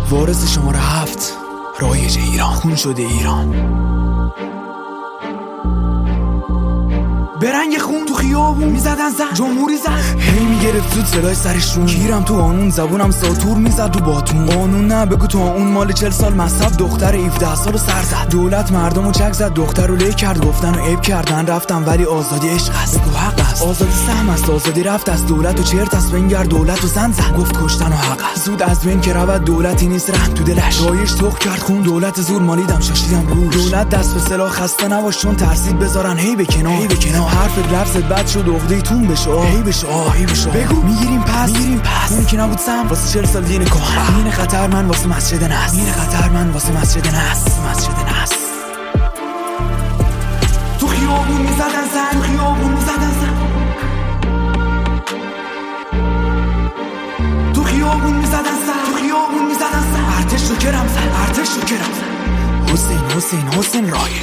وارث شماره 7 رایج ایران، خون شده ایران. برنگ خون تو خیابون میزدن زن جمهوری زن، هی میگرفت زود صدای سرش رو گیرم تو قانون، زبونم ساتور میزد تو باتون. قانون نه بگو تو اون مال 40 سال مصب، دختر 17 سالو سر زد. دولت مردمو چک زد، دختر رو لی کرد، گفتن و عیب کردن رفتم، ولی آزادی عشق است، بگو حق است. آزادی سهم است، آزادی رفت از دولت و چرت است، بنگر دولت و زن زد، گفت کشتن و حق است. زود از بین که رود دولتی نیست، رحم تو دلش رایش تخ کرد خون. دولت زور مالیدم شاشیدم روش، دولت دست به سلاح خسته نباش چون ترسید بذارن هی به کنار، هی به کنار. حرف لفظت بد شد عقده تون بشه، هی بشه هی بشه. بگو میگیریم پس اون که نبود سم واسه 40 سال دین کهن. دین خطر من واسه مسجد نس، دین خطر من واسه مسجد نس، مسجد نس. تو خیابون میزدن زن، خیابون میزدن زن، تو خیابون میزدن زن، تو خیابون میزدن زن. ارتش رو کرم زن، ارتش رو کرم زن. حسین رایج